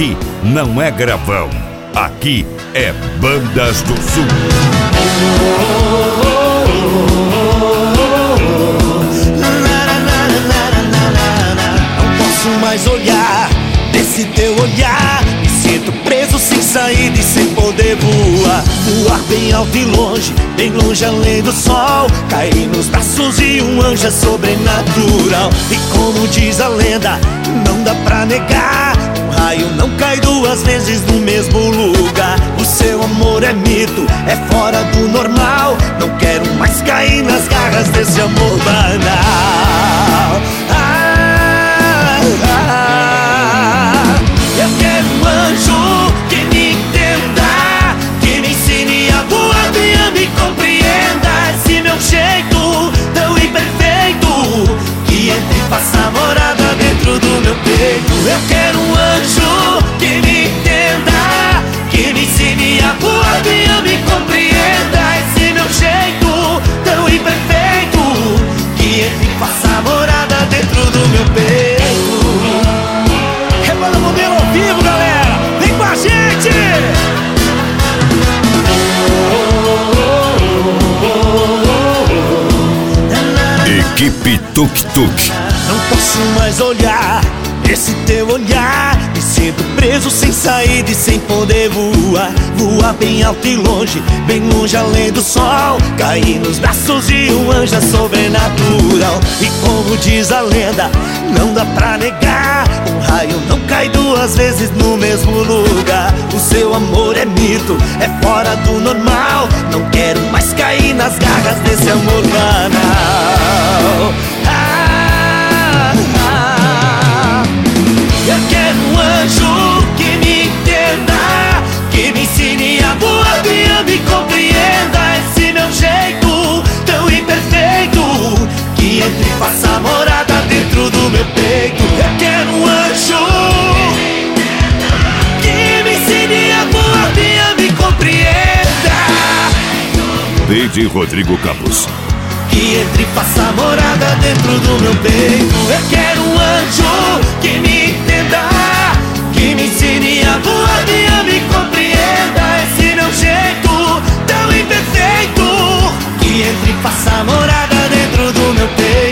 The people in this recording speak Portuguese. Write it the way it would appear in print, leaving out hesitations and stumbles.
Aqui não é gravão, aqui é Bandas do Sul. Não posso mais olhar nesse teu olhar. Me sinto preso sem saída e sem poder voar. Voar bem alto e bem longe além do sol. Cair nos braços de um anjo é sobrenatural. E como diz a lenda, não dá pra negar, um raio não cai duas vezes no mesmo lugar. O seu amor é mito, é fora do normal. Não quero mais cair nas garras desse amor banal. Eu quero um anjo que me entenda, que me ensine a voar bem, a me compreenda. Esse meu jeito tão imperfeito, que entre e faça morada dentro do meu peito. Eu quero um anjo que me entenda, que me ensine a voar bem, a me compreenda. Esse meu jeito tão imperfeito, que entre e faça morada dentro do meu peito. Rebanda Modelo ao vivo, galera! Vem com a gente! Equipe Tuk Tuk. Não posso mais olhar esse teu olhar. Me sinto preso sem saída e sem poder voar. Voar bem alto e bem longe além do sol. Cair nos braços de um anjo é sobrenatural. E como diz a lenda, não dá pra negar, um raio não cai duas vezes no mesmo lugar. O seu amor é mito, é fora do normal. Não quero mais cair nas garras desse amor banal. Eu quero um anjo que me entenda, que me ensine a voar bem, a me compreenda. Esse meu jeito tão imperfeito, que entre e faça morada dentro do meu peito. Eu quero um anjo que me ensine a voar bem, a me compreenda. DJ Rodrigo Campos. Que entre e faça morada dentro do meu peito. Eu quero um anjo que me entenda, que me ensine a voar bem, a me compreenda. Esse meu jeito tão imperfeito, que entre e faça morada dentro do meu peito.